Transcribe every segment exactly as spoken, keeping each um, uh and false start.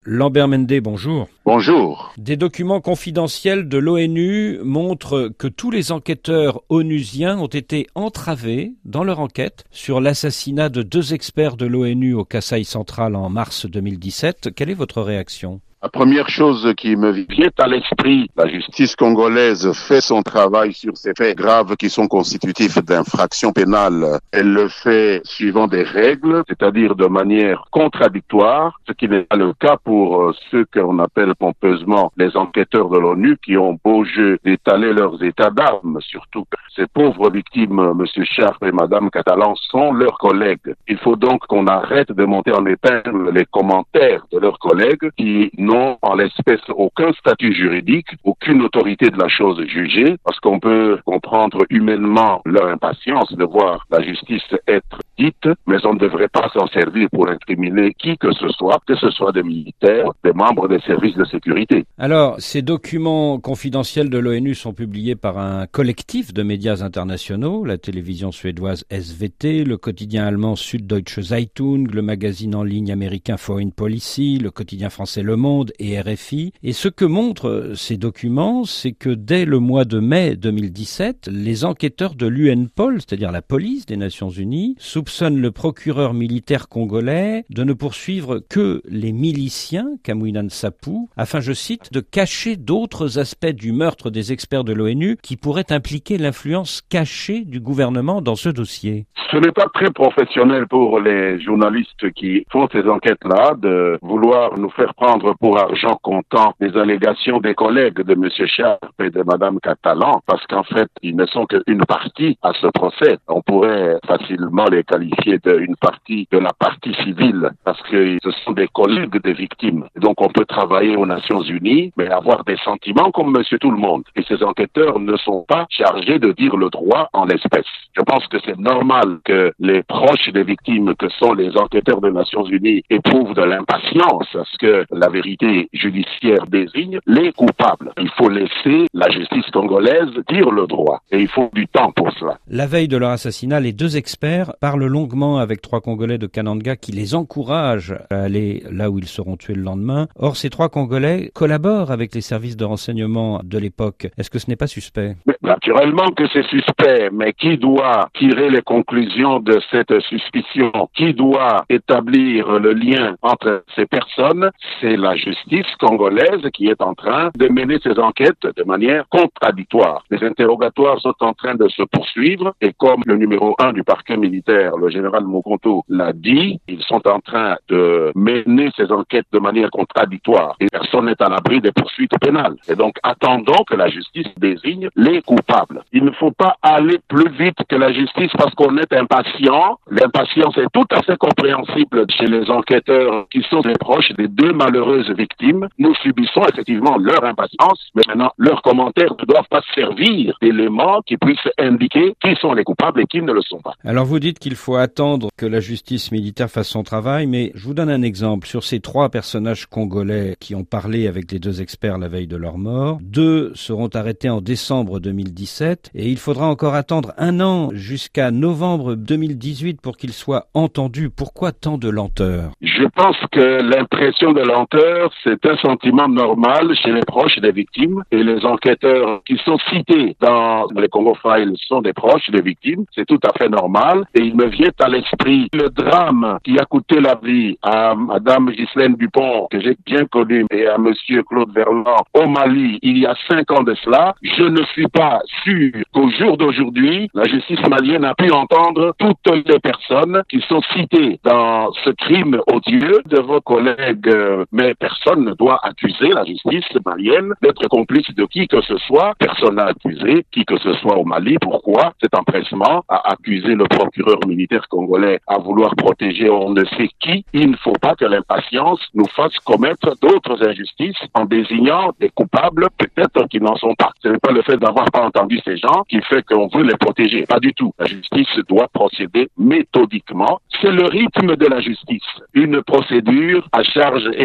Lambert Mende, bonjour. Bonjour. Des documents confidentiels de l'ONU montrent que tous les enquêteurs onusiens ont été entravés dans leur enquête sur l'assassinat de deux experts de l'ONU au Kasaï central en mars deux mille dix-sept. Quelle est votre réaction ? La première chose qui me vient à l'esprit, la justice congolaise fait son travail sur ces faits graves qui sont constitutifs d'infractions pénales. Elle le fait suivant des règles, c'est-à-dire de manière contradictoire, ce qui n'est pas le cas pour ceux qu'on appelle pompeusement les enquêteurs de l'ONU qui ont beau jeu d'étaler leurs états d'âme, surtout que ces pauvres victimes, M. Sharp et Mme Catalan, sont leurs collègues. Il faut donc qu'on arrête de monter en épingle les commentaires de leurs collègues qui n'ont en l'espèce aucun statut juridique, aucune autorité de la chose jugée, parce qu'on peut comprendre humainement leur impatience de voir la justice être dite, mais on ne devrait pas s'en servir pour incriminer qui que ce soit, que ce soit des militaires, des membres des services de sécurité. Alors, ces documents confidentiels de l'ONU sont publiés par un collectif de médias internationaux, la télévision suédoise S V T, le quotidien allemand Süddeutsche Zeitung, le magazine en ligne américain Foreign Policy, le quotidien français Le Monde et R F I. Et ce que montrent ces documents, c'est que dès le mois de mai deux mille dix-sept, les enquêteurs de l'U N P O L, c'est-à-dire la police des Nations Unies, soupçonnent le procureur militaire congolais de ne poursuivre que les miliciens, Kamwina Nsapu, afin, je cite, de cacher d'autres aspects du meurtre des experts de l'ONU qui pourraient impliquer l'influence cachée du gouvernement dans ce dossier. Ce n'est pas très professionnel pour les journalistes qui font ces enquêtes-là de vouloir nous faire prendre pour argent comptant les allégations des collègues de M. Sharp et de Mme Catalan, parce qu'en fait, ils ne sont qu'une partie à ce procès. On pourrait facilement les qualifier d'une partie de la partie civile, parce que ce sont des collègues des victimes. Donc on peut travailler aux Nations Unies, mais avoir des sentiments comme Monsieur Tout-le-Monde. Et ces enquêteurs ne sont pas chargés de dire le droit en l'espèce. Je pense que c'est normal que les proches des victimes, que sont les enquêteurs des Nations Unies, éprouvent de l'impatience à ce que la vérité judiciaire désigne les coupables. Il faut laisser la justice congolaise dire le droit. Et il faut du temps pour cela. La veille de leur assassinat, les deux experts parlent longuement avec trois Congolais de Kananga qui les encouragent à aller là où ils seront tués le lendemain. Or, ces trois Congolais collaborent avec les services de renseignement de l'époque. Est-ce que ce n'est pas suspect ? Mais naturellement que c'est suspect, mais qui doit tirer les conclusions de cette suspicion? Qui doit établir le lien entre ces personnes? C'est la justice congolaise qui est en train de mener ces enquêtes de manière contradictoire. Les interrogatoires sont en train de se poursuivre et comme le numéro un du parquet militaire, le général Mokonto, l'a dit, ils sont en train de mener ces enquêtes de manière contradictoire et personne n'est à l'abri des poursuites pénales. Et donc attendons que la justice désigne les coupables. Il ne faut pas aller plus vite que la justice parce qu'on est impatient. L'impatience est tout à fait compréhensible chez les enquêteurs qui sont des proches des deux malheureuses victimes. Nous subissons effectivement leur impatience, mais maintenant leurs commentaires ne doivent pas servir d'éléments qui puissent indiquer qui sont les coupables et qui ne le sont pas. Alors vous dites qu'il faut attendre que la justice militaire fasse son travail, mais je vous donne un exemple. Sur ces trois personnages congolais qui ont parlé avec les deux experts la veille de leur mort, deux seront arrêtés en décembre deux mille dix-sept et il faudra encore attendre un an jusqu'à novembre deux mille dix-huit pour qu'ils soient entendus. Pourquoi tant de lenteur ? Je pense que l'impression de lenteur, c'est un sentiment normal chez les proches des victimes et les enquêteurs qui sont cités dans les Congo Files sont des proches des victimes. C'est tout à fait normal et il me vient à l'esprit le drame qui a coûté la vie à Madame Ghislaine Dupont, que j'ai bien connue, et à Monsieur Claude Verland au Mali il y a cinq ans de cela. Je ne suis pas sûr qu'au jour d'aujourd'hui, la justice malienne a pu entendre toutes les personnes qui sont citées dans ce crime odieux de vos collègues, mais personne ne doit accuser la justice malienne d'être complice de qui que ce soit. Personne n'a accusé qui que ce soit au Mali. Pourquoi cet empressement à accuser le procureur militaire congolais à vouloir protéger on ne sait qui? Il ne faut pas que l'impatience nous fasse commettre d'autres injustices en désignant des coupables peut-être qui n'en sont pas. Ce n'est pas le fait d'avoir pas entendu ces gens qui fait qu'on veut les protéger. Pas du tout. La justice doit procéder méthodiquement. C'est le rythme de la justice. Une procédure à charge et à décharge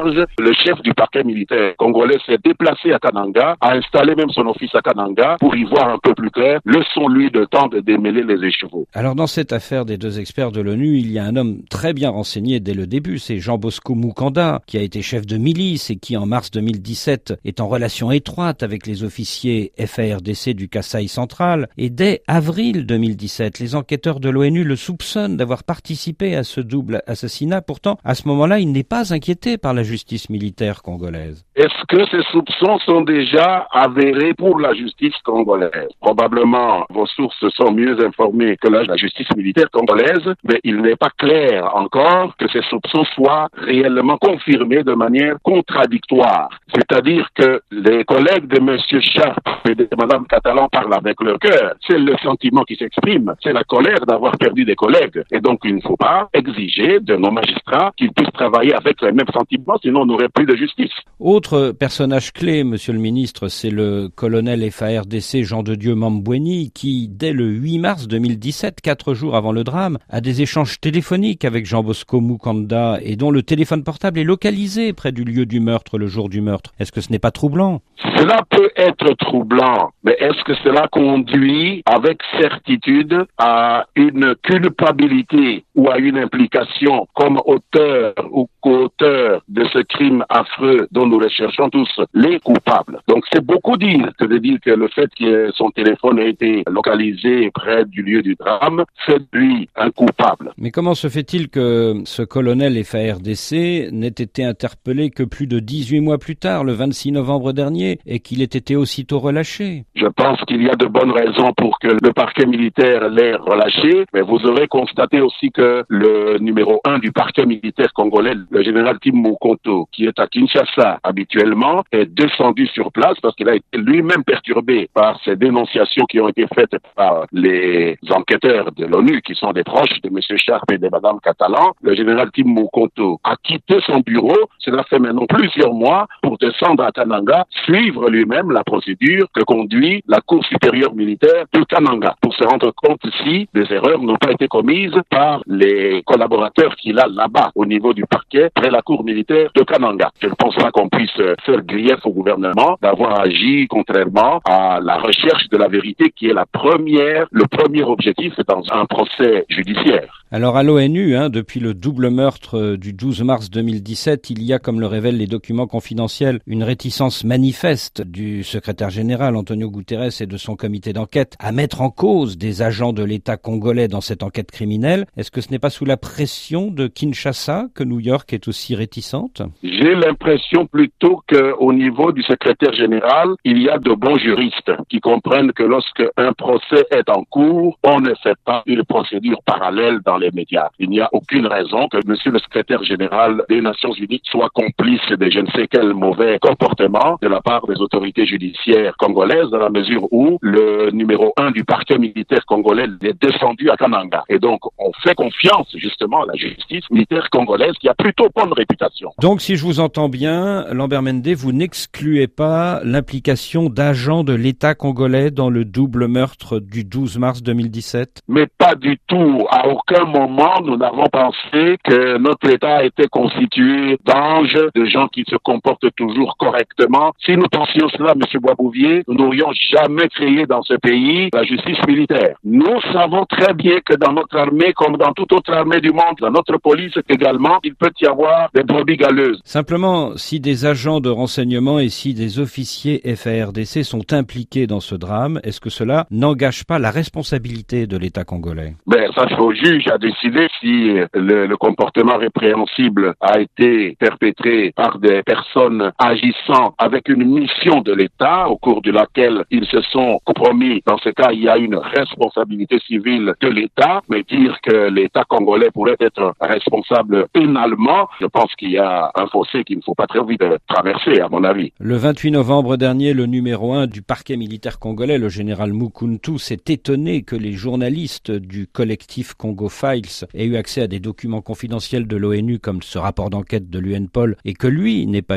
charge, le chef du parquet militaire congolais s'est déplacé à Kananga, a installé même son office à Kananga pour y voir un peu plus clair. Laissons-lui le temps de démêler les écheveaux. Alors dans cette affaire des deux experts de l'ONU, il y a un homme très bien renseigné dès le début, c'est Jean Bosco Mukanda, qui a été chef de milice et qui en mars deux mille dix-sept est en relation étroite avec les officiers F A R D C du Kasaï central. Et dès avril deux mille dix-sept, les enquêteurs de l'ONU le soupçonnent d'avoir participé à ce double assassinat. Pourtant, à ce moment-là, il n'est pas inquiété par la justice militaire congolaise. Est-ce que ces soupçons sont déjà avérés pour la justice congolaise? Probablement, vos sources sont mieux informées que la justice militaire congolaise, mais il n'est pas clair encore que ces soupçons soient réellement confirmés de manière contradictoire. C'est-à-dire que les collègues de M. Sharp et de Mme Catalan parlent avec leur cœur. C'est le sentiment qui s'exprime. C'est la colère d'avoir perdu des collègues. Et donc, il ne faut pas exiger de nos magistrats qu'ils puissent travailler avec les mêmes sentiments, sinon on n'aurait plus de justice. Autre personnage clé, monsieur le ministre, c'est le colonel F A R D C Jean de Dieu Mambweni qui, dès le huit mars deux mille dix-sept, quatre jours avant le drame, a des échanges téléphoniques avec Jean Bosco Mukanda et dont le téléphone portable est localisé près du lieu du meurtre le jour du meurtre. Est-ce que ce n'est pas troublant? Cela peut être troublant, mais est-ce que cela conduit avec certitude à une culpabilité ou à une implication comme auteur ou co-auteur de ce crime affreux dont nous recherchons tous les coupables? Donc c'est beaucoup dire que de dire que le fait que son téléphone ait été localisé près du lieu du drame fait de lui un coupable. Mais comment se fait-il que ce colonel F A R D C n'ait été interpellé que plus de dix-huit mois plus tard, le vingt-six novembre dernier, et qu'il ait été aussitôt relâché? Je pense qu'il y a de bonnes raisons pour que le parquet militaire l'ait relâché, mais vous aurez constaté aussi que le numéro un du parquet militaire congolais, le général Tim Mukonto, qui est à Kinshasa habituellement, est descendu sur place parce qu'il a été lui-même perturbé par ces dénonciations qui ont été faites par les enquêteurs de l'ONU, qui sont des proches de M. Sharp et de Mme Catalan. Le général Tim Mukonto a quitté son bureau, cela fait maintenant plusieurs mois, pour descendre à Kananga, suivre lui-même la procédure que conduit la Cour supérieure militaire de Kananga, pour se rendre compte si des erreurs n'ont pas été commises par les collaborateurs qu'il a là-bas, au niveau du parquet, près la Cour militaire de Kananga. Je ne pense pas qu'on puisse faire grief au gouvernement d'avoir agi contrairement à la recherche de la vérité, qui est la première, le premier objectif dans un procès judiciaire. Alors à l'ONU, hein, depuis le double meurtre du douze mars deux mille dix-sept, il y a, comme le révèlent les documents confidentiels, une réticence manifeste du secrétaire général Antonio Guterres et de son comité d'enquête à mettre en cause des agents de l'État congolais dans cette enquête criminelle. Est-ce que ce n'est pas sous la pression de Kinshasa que New York est aussi réticente? J'ai l'impression plutôt qu'au niveau du secrétaire général, il y a de bons juristes qui comprennent que lorsque un procès est en cours, on ne fait pas une procédure parallèle dans les médias. Il n'y a aucune raison que monsieur le secrétaire général des Nations Unies soit complice de je ne sais quel mauvais comportement de la part des autorités judiciaires congolaises, dans la mesure où le numéro un du parquet militaire congolais est descendu à Kananga. Et donc, on fait confiance justement à la justice militaire congolaise qui a plutôt bonne réputation. Donc, si je vous entends bien, Lambert Mende, vous n'excluez pas l'implication d'agents de l'État congolais dans le double meurtre du douze mars deux mille dix-sept? Mais pas du tout. À aucun moment, nous n'avons pensé que notre État était constitué d'anges, de gens qui se comportent toujours correctement. Si nous pensions cela, M. Boisbouvier, nous n'aurions jamais créé dans ce pays la justice militaire. Nous savons très bien que dans notre armée, comme dans toute autre armée du monde, dans notre police également, il peut y avoir des brebis galeuses. Simplement, si des agents de renseignement et si des officiers F A R D C sont impliqués dans ce drame, est-ce que cela n'engage pas la responsabilité de l'État congolais? Ben, ça, c'est au juge à décider si le, le comportement répréhensible a été perpétré par des personnes agissant avec une mission de l'État au cours de laquelle ils se sont compromis. Dans ce cas, il y a une responsabilité civile de l'État, mais dire que l'État congolais pourrait être responsable pénalement, je pense qu'il y a un fossé qu'il ne faut pas très vite traverser, à mon avis. Le vingt-huit novembre dernier, le numéro un du parquet militaire congolais, le général Mukuntu, s'est étonné que les journalistes du collectif Congo Files aient eu accès à des documents confidentiels de l'ONU comme ce rapport d'enquête de l'U N P O L et que lui n'ait pas eu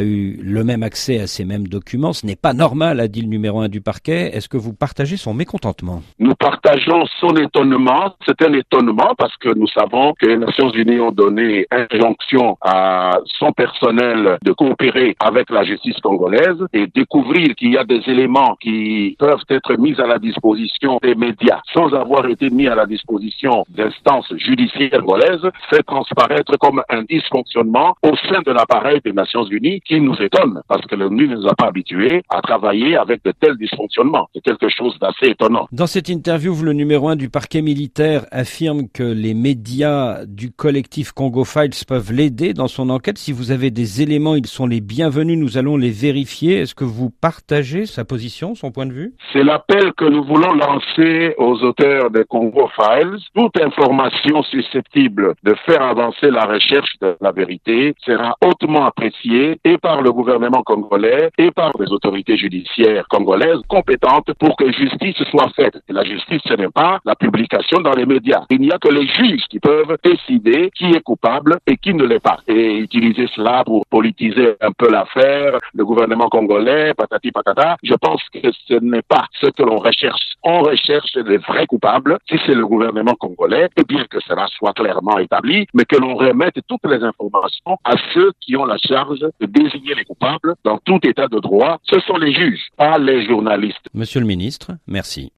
le même accès à ces mêmes documents. Ce n'est pas normal, a dit le numéro un du parquet. Est-ce que vous partagez son mécontentement? Nous partageons son étonnement. C'est un étonnement parce que nous savons que les Nations Unies ont donné injonction à son personnel de coopérer avec la justice congolaise et découvrir qu'il y a des éléments qui peuvent être mis à la disposition des médias sans avoir été mis à la disposition d'instances judiciaires congolaises fait transparaître comme un dysfonctionnement au sein de l'appareil des Nations Unies qui nous étonne parce que l'ONU ne nous a pas habitués à travailler avec de tels dysfonctionnements. C'est quelque chose d'assez étonnant. Dans cette interview, le numéro un du parquet militaire affirme que les médias du collectif Congo Files peuvent l'aider dans son enquête. Si vous avez des éléments, ils sont les bienvenus, nous allons les vérifier. Est-ce que vous partagez sa position, son point de vue? C'est l'appel que nous voulons lancer aux auteurs des Congo Files. Toute information susceptible de faire avancer la recherche de la vérité sera hautement appréciée et par le gouvernement congolais et par les autorités judiciaires congolaises compétentes pour que justice soit faite. Et la justice, ce n'est pas la publication dans les médias. Il n'y a que les juges qui peuvent décider qui est coupable et qui ne l'est pas. Et utiliser cela pour politiser un peu l'affaire, le gouvernement congolais, patati patata, je pense que ce n'est pas ce que l'on recherche. On recherche les vrais coupables, si c'est le gouvernement congolais, et bien que cela soit clairement établi, mais que l'on remette toutes les informations à ceux qui ont la charge de désigner les coupables dans tout état de droit. Ce sont les juges, pas les journalistes. Monsieur le ministre, merci.